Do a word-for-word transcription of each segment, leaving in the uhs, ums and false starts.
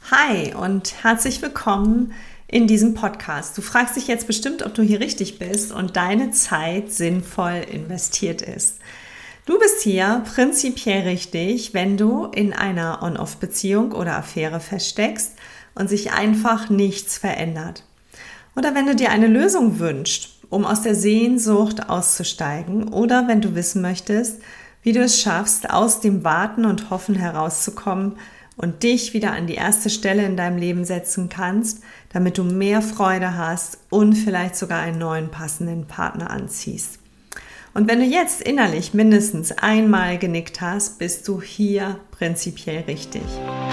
Hi und herzlich willkommen in diesem Podcast. Du fragst dich jetzt bestimmt, ob du hier richtig bist und deine Zeit sinnvoll investiert ist. Du bist hier prinzipiell richtig, wenn du in einer On-Off-Beziehung oder Affäre feststeckst und sich einfach nichts verändert. Oder wenn du dir eine Lösung wünschst, um aus der Sehnsucht auszusteigen, oder wenn du wissen möchtest, wie du es schaffst, aus dem Warten und Hoffen herauszukommen und dich wieder an die erste Stelle in deinem Leben setzen kannst, damit du mehr Freude hast und vielleicht sogar einen neuen passenden Partner anziehst. Und wenn du jetzt innerlich mindestens einmal genickt hast, bist du hier prinzipiell richtig.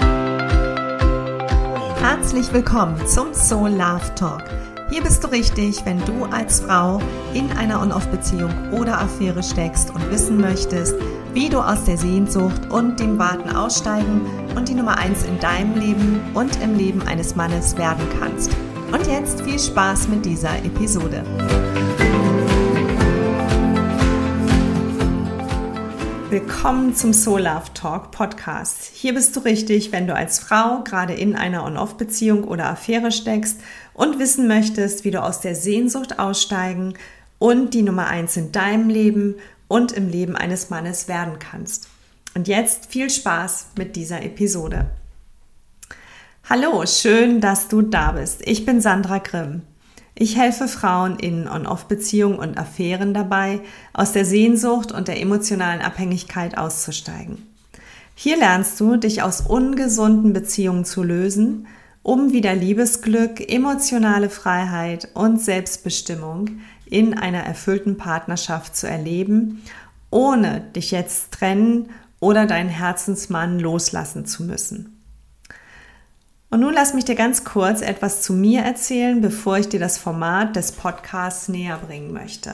Herzlich willkommen zum Soul Love Talk. Hier bist du richtig, wenn du als Frau in einer On-Off-Beziehung oder Affäre steckst und wissen möchtest, wie du aus der Sehnsucht und dem Warten aussteigen und die Nummer eins in deinem Leben und im Leben eines Mannes werden kannst. Und jetzt viel Spaß mit dieser Episode. Willkommen zum Soul Love Talk Podcast. Hier bist du richtig, wenn du als Frau gerade in einer On-Off-Beziehung oder Affäre steckst und wissen möchtest, wie du aus der Sehnsucht aussteigen und die Nummer eins in deinem Leben und im Leben eines Mannes werden kannst. Und jetzt viel Spaß mit dieser Episode. Hallo, schön, dass du da bist. Ich bin Sandra Grimm. Ich helfe Frauen in On-Off-Beziehungen und Affären dabei, aus der Sehnsucht und der emotionalen Abhängigkeit auszusteigen. Hier lernst du, dich aus ungesunden Beziehungen zu lösen, um wieder Liebesglück, emotionale Freiheit und Selbstbestimmung in einer erfüllten Partnerschaft zu erleben, ohne dich jetzt trennen oder deinen Herzensmann loslassen zu müssen. Und nun lass mich dir ganz kurz etwas zu mir erzählen, bevor ich dir das Format des Podcasts näher bringen möchte.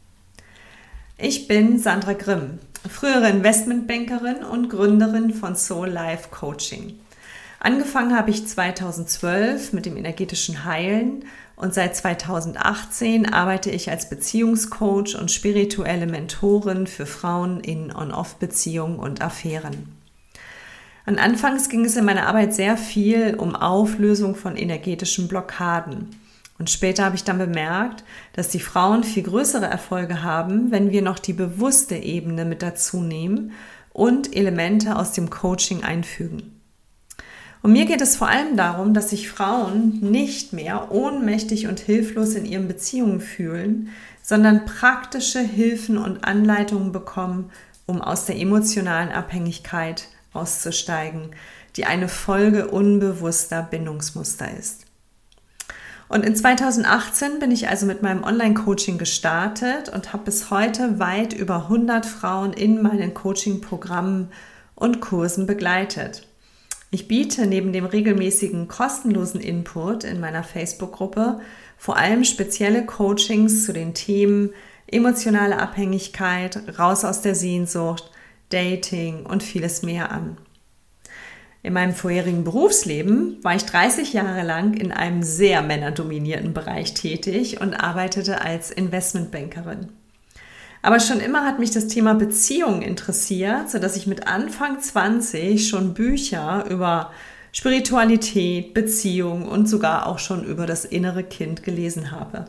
Ich bin Sandra Grimm, frühere Investmentbankerin und Gründerin von Soul Life Coaching. Angefangen habe ich zweitausendzwölf mit dem energetischen Heilen und seit zweitausendachtzehn arbeite ich als Beziehungscoach und spirituelle Mentorin für Frauen in On-Off-Beziehungen und Affären. Und anfangs ging es in meiner Arbeit sehr viel um Auflösung von energetischen Blockaden. Und später habe ich dann bemerkt, dass die Frauen viel größere Erfolge haben, wenn wir noch die bewusste Ebene mit dazu nehmen und Elemente aus dem Coaching einfügen. Und mir geht es vor allem darum, dass sich Frauen nicht mehr ohnmächtig und hilflos in ihren Beziehungen fühlen, sondern praktische Hilfen und Anleitungen bekommen, um aus der emotionalen Abhängigkeit auszusteigen, die eine Folge unbewusster Bindungsmuster ist. Und in zweitausendachtzehn bin ich also mit meinem Online-Coaching gestartet und habe bis heute weit über hundert Frauen in meinen Coaching-Programmen und Kursen begleitet. Ich biete neben dem regelmäßigen kostenlosen Input in meiner Facebook-Gruppe vor allem spezielle Coachings zu den Themen emotionale Abhängigkeit, raus aus der Sehnsucht, Dating und vieles mehr an. In meinem vorherigen Berufsleben war ich dreißig Jahre lang in einem sehr männerdominierten Bereich tätig und arbeitete als Investmentbankerin. Aber schon immer hat mich das Thema Beziehungen interessiert, sodass ich mit Anfang zwanzig schon Bücher über Spiritualität, Beziehung und sogar auch schon über das innere Kind gelesen habe.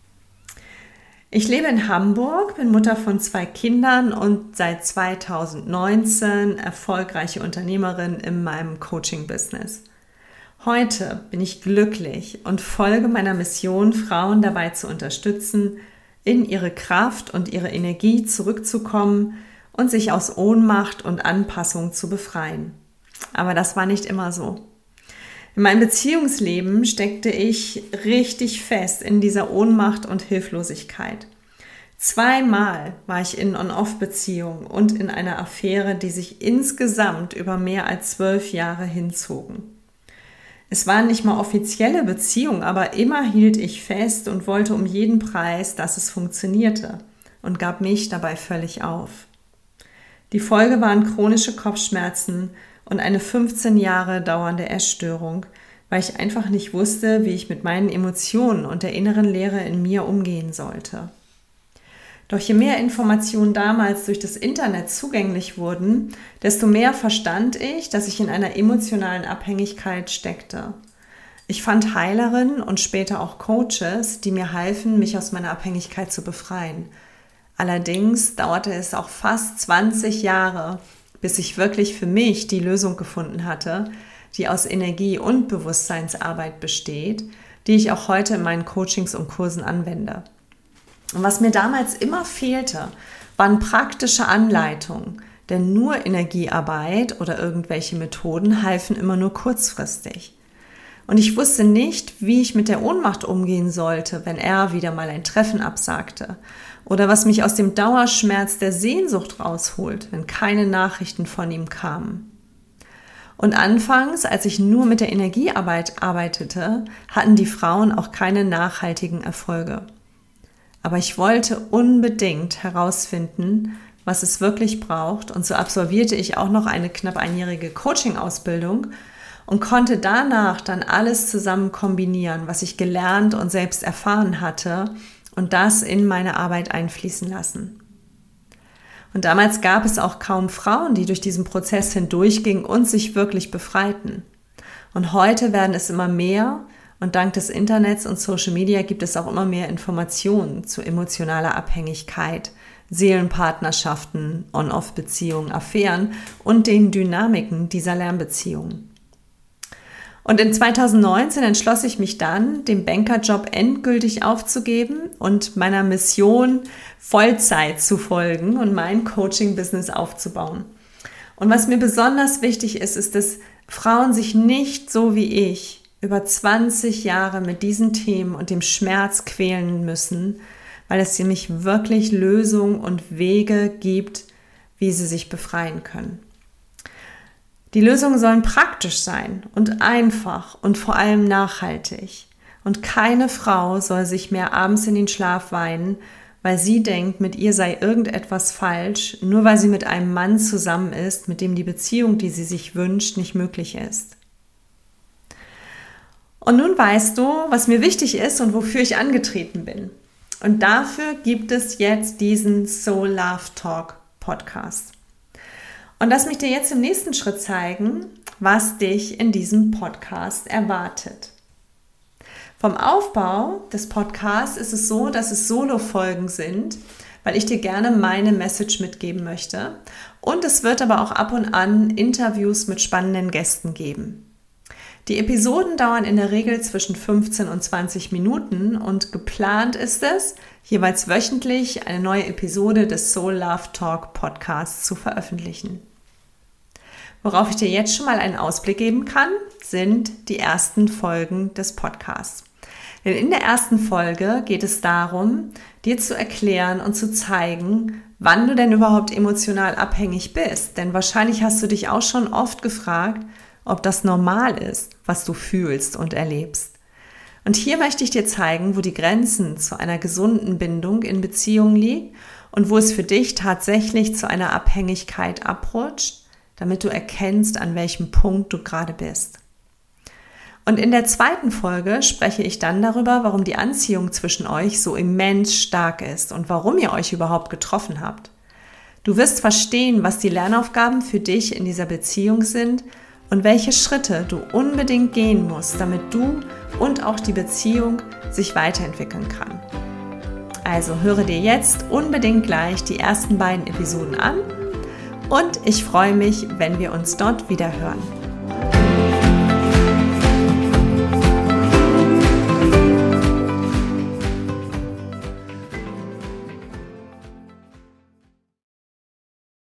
Ich lebe in Hamburg, bin Mutter von zwei Kindern und seit zweitausendneunzehn erfolgreiche Unternehmerin in meinem Coaching-Business. Heute bin ich glücklich und folge meiner Mission, Frauen dabei zu unterstützen, in ihre Kraft und ihre Energie zurückzukommen und sich aus Ohnmacht und Anpassung zu befreien. Aber das war nicht immer so. In meinem Beziehungsleben steckte ich richtig fest in dieser Ohnmacht und Hilflosigkeit. Zweimal war ich in On-Off-Beziehungen und in einer Affäre, die sich insgesamt über mehr als zwölf Jahre hinzogen. Es waren nicht mal offizielle Beziehungen, aber immer hielt ich fest und wollte um jeden Preis, dass es funktionierte und gab mich dabei völlig auf. Die Folge waren chronische Kopfschmerzen und eine fünfzehn Jahre dauernde Essstörung, weil ich einfach nicht wusste, wie ich mit meinen Emotionen und der inneren Leere in mir umgehen sollte. Doch je mehr Informationen damals durch das Internet zugänglich wurden, desto mehr verstand ich, dass ich in einer emotionalen Abhängigkeit steckte. Ich fand Heilerinnen und später auch Coaches, die mir halfen, mich aus meiner Abhängigkeit zu befreien. Allerdings dauerte es auch fast zwanzig Jahre, bis ich wirklich für mich die Lösung gefunden hatte, die aus Energie- und Bewusstseinsarbeit besteht, die ich auch heute in meinen Coachings und Kursen anwende. Und was mir damals immer fehlte, waren praktische Anleitungen, denn nur Energiearbeit oder irgendwelche Methoden halfen immer nur kurzfristig. Und ich wusste nicht, wie ich mit der Ohnmacht umgehen sollte, wenn er wieder mal ein Treffen absagte, oder was mich aus dem Dauerschmerz der Sehnsucht rausholt, wenn keine Nachrichten von ihm kamen. Und anfangs, als ich nur mit der Energiearbeit arbeitete, hatten die Frauen auch keine nachhaltigen Erfolge. Aber ich wollte unbedingt herausfinden, was es wirklich braucht, und so absolvierte ich auch noch eine knapp einjährige Coaching-Ausbildung und konnte danach dann alles zusammen kombinieren, was ich gelernt und selbst erfahren hatte, und das in meine Arbeit einfließen lassen. Und damals gab es auch kaum Frauen, die durch diesen Prozess hindurchgingen und sich wirklich befreiten. Und heute werden es immer mehr, und dank des Internets und Social Media gibt es auch immer mehr Informationen zu emotionaler Abhängigkeit, Seelenpartnerschaften, On-Off-Beziehungen, Affären und den Dynamiken dieser Lernbeziehungen. Und in zweitausendneunzehn entschloss ich mich dann, den Bankerjob endgültig aufzugeben und meiner Mission Vollzeit zu folgen und mein Coaching-Business aufzubauen. Und was mir besonders wichtig ist, ist, dass Frauen sich nicht so wie ich über zwanzig Jahre mit diesen Themen und dem Schmerz quälen müssen, weil es nämlich wirklich Lösungen und Wege gibt, wie sie sich befreien können. Die Lösungen sollen praktisch sein und einfach und vor allem nachhaltig. Und keine Frau soll sich mehr abends in den Schlaf weinen, weil sie denkt, mit ihr sei irgendetwas falsch, nur weil sie mit einem Mann zusammen ist, mit dem die Beziehung, die sie sich wünscht, nicht möglich ist. Und nun weißt du, was mir wichtig ist und wofür ich angetreten bin. Und dafür gibt es jetzt diesen Soul Love Talk Podcast. Und lass mich dir jetzt im nächsten Schritt zeigen, was dich in diesem Podcast erwartet. Vom Aufbau des Podcasts ist es so, dass es Solo-Folgen sind, weil ich dir gerne meine Message mitgeben möchte. Und es wird aber auch ab und an Interviews mit spannenden Gästen geben. Die Episoden dauern in der Regel zwischen fünfzehn und zwanzig Minuten und geplant ist es, jeweils wöchentlich eine neue Episode des Soul Love Talk Podcasts zu veröffentlichen. Worauf ich dir jetzt schon mal einen Ausblick geben kann, sind die ersten Folgen des Podcasts. Denn in der ersten Folge geht es darum, dir zu erklären und zu zeigen, wann du denn überhaupt emotional abhängig bist. Denn wahrscheinlich hast du dich auch schon oft gefragt, ob das normal ist, was du fühlst und erlebst. Und hier möchte ich dir zeigen, wo die Grenzen zu einer gesunden Bindung in Beziehungen liegen und wo es für dich tatsächlich zu einer Abhängigkeit abrutscht, damit du erkennst, an welchem Punkt du gerade bist. Und in der zweiten Folge spreche ich dann darüber, warum die Anziehung zwischen euch so immens stark ist und warum ihr euch überhaupt getroffen habt. Du wirst verstehen, was die Lernaufgaben für dich in dieser Beziehung sind und welche Schritte du unbedingt gehen musst, damit du und auch die Beziehung sich weiterentwickeln kann. Also höre dir jetzt unbedingt gleich die ersten beiden Episoden an und ich freue mich, wenn wir uns dort wieder hören.